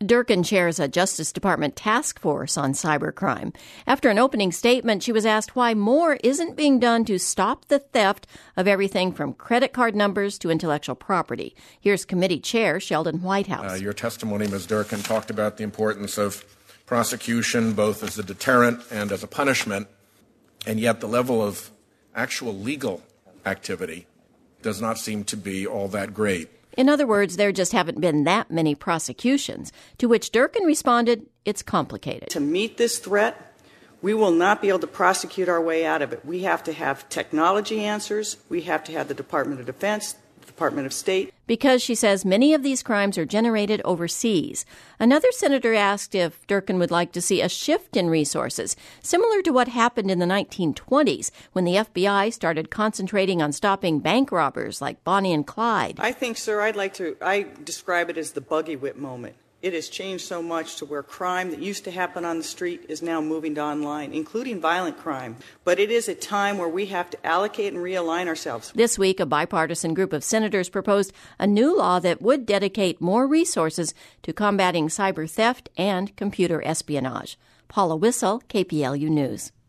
Durkan chairs a Justice Department task force on cybercrime. After an opening statement, she was asked why more isn't being done to stop the theft of everything from credit card numbers to intellectual property. Here's committee chair Sheldon Whitehouse. Your testimony, Ms. Durkan, talked about the importance of prosecution both as a deterrent and as a punishment, and yet the level of actual legal activity does not seem to be all that great. In other words, there just haven't been that many prosecutions, to which Durkan responded, it's complicated. To meet this threat, we will not be able to prosecute our way out of it. We have to have technology answers. We have to have the Department of Defense, the Department of State. Because, she says, many of these crimes are generated overseas. Another senator asked if Durkan would like to see a shift in resources, similar to what happened in the 1920s when the FBI started concentrating on stopping bank robbers like Bonnie and Clyde. I think, sir, I describe it as the buggy whip moment. It has changed so much to where crime that used to happen on the street is now moving to online, including violent crime. But it is a time where we have to allocate and realign ourselves. This week, a bipartisan group of senators proposed a new law that would dedicate more resources to combating cyber theft and computer espionage. Paula Wissel, KPLU News.